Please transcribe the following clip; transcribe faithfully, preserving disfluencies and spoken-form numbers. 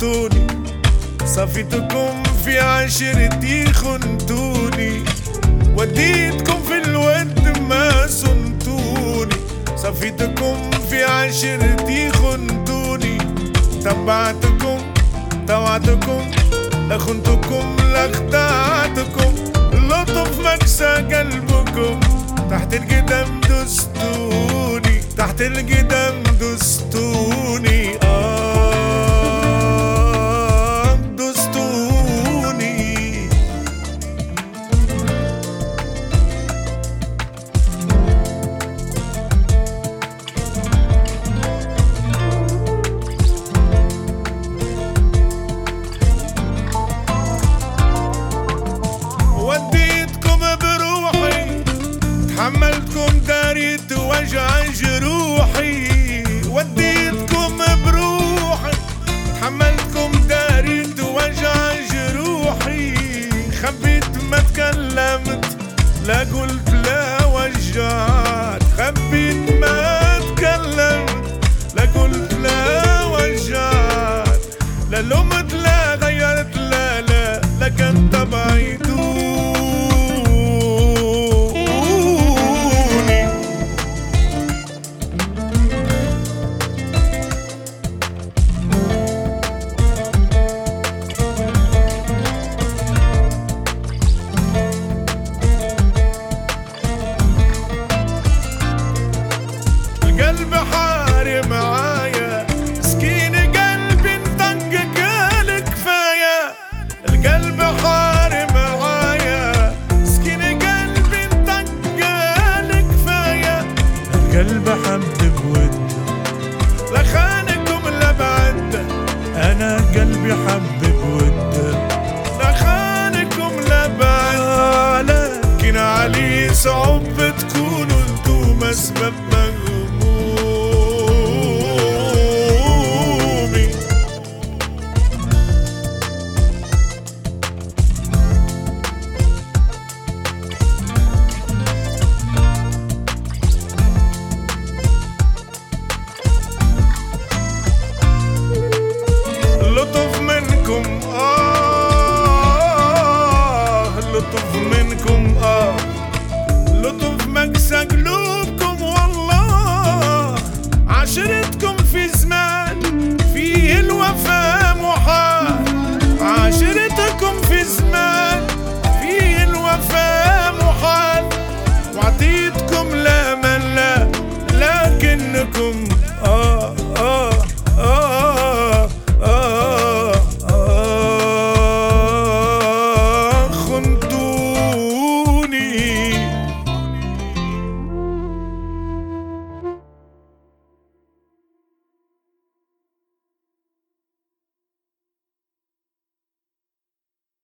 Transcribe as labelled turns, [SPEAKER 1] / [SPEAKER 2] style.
[SPEAKER 1] خنتوني، صفيتكم في عشرتي خنتوني، وديتكم في الود ما صنتوني، صفيتكم في عشرتي خنتوني، تبعتكم توعدكم لا خنتكم لا خدعتكم، لطف مكسى قلبكم، تحت القدم دستوني، تحت القدم دستوني، آه دستوني. وديتكم بروحي، تحملتكم داريت وجع جروحي، وديتكم بروحي، تحملتكم داريت وجع جروحي، خبيت ما تكلمت لا قلت لا وجعت، خبيت ما تكلمت لا قلت لا وجعت، لا لومت لا غيرت لا لا لكن تبعيدوني. القلب حار